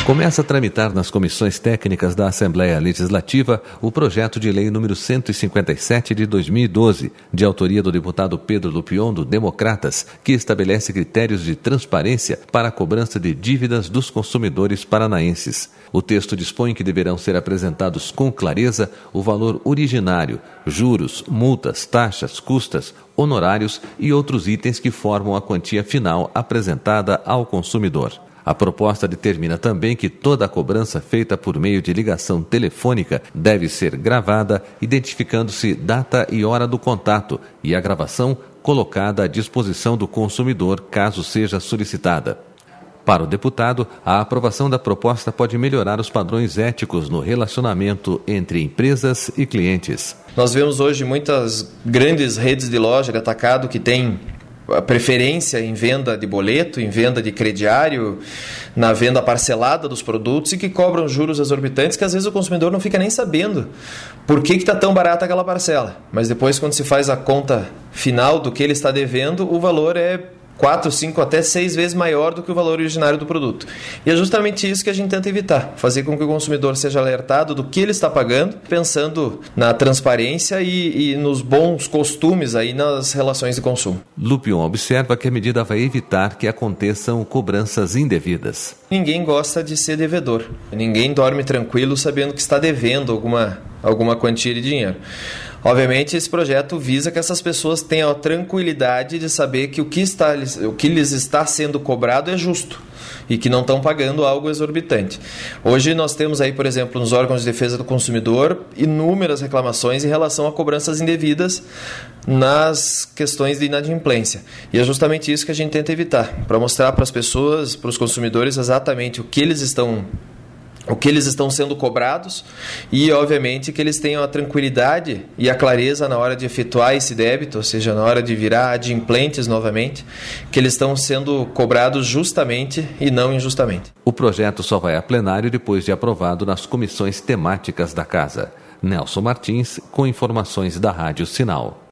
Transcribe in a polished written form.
Começa a tramitar nas comissões técnicas da Assembleia Legislativa o projeto de lei número 157 de 2012, de autoria do deputado Pedro Lupion, do Democratas, que estabelece critérios de transparência para a cobrança de dívidas dos consumidores paranaenses. O texto dispõe que deverão ser apresentados com clareza o valor originário, juros, multas, taxas, custas, honorários e outros itens que formam a quantia final apresentada ao consumidor. A proposta determina também que toda a cobrança feita por meio de ligação telefônica deve ser gravada, identificando-se data e hora do contato e a gravação colocada à disposição do consumidor caso seja solicitada. Para o deputado, a aprovação da proposta pode melhorar os padrões éticos no relacionamento entre empresas e clientes. Nós vemos hoje muitas grandes redes de loja de atacado que têm a preferência em venda de boleto, em venda de crediário, na venda parcelada dos produtos e que cobram juros exorbitantes que às vezes o consumidor não fica nem sabendo por que está tão barata aquela parcela. Mas depois, quando se faz a conta final do que ele está devendo, o valor é 4, 5, até 6 vezes maior do que o valor originário do produto. E é justamente isso que a gente tenta evitar, fazer com que o consumidor seja alertado do que ele está pagando, pensando na transparência e nos bons costumes aí nas relações de consumo. Lupion observa que a medida vai evitar que aconteçam cobranças indevidas. Ninguém gosta de ser devedor. Ninguém dorme tranquilo sabendo que está devendo alguma quantia de dinheiro. Obviamente, esse projeto visa que essas pessoas tenham a tranquilidade de saber que o que lhes está sendo cobrado é justo e que não estão pagando algo exorbitante. Hoje nós temos aí, por exemplo, nos órgãos de defesa do consumidor, inúmeras reclamações em relação a cobranças indevidas nas questões de inadimplência. E é justamente isso que a gente tenta evitar, para mostrar para as pessoas, para os consumidores, exatamente o que eles estão sendo cobrados e, obviamente, que eles tenham a tranquilidade e a clareza na hora de efetuar esse débito, ou seja, na hora de virar adimplentes novamente, que eles estão sendo cobrados justamente e não injustamente. O projeto só vai a plenário depois de aprovado nas comissões temáticas da Casa. Nelson Martins, com informações da Rádio Sinal.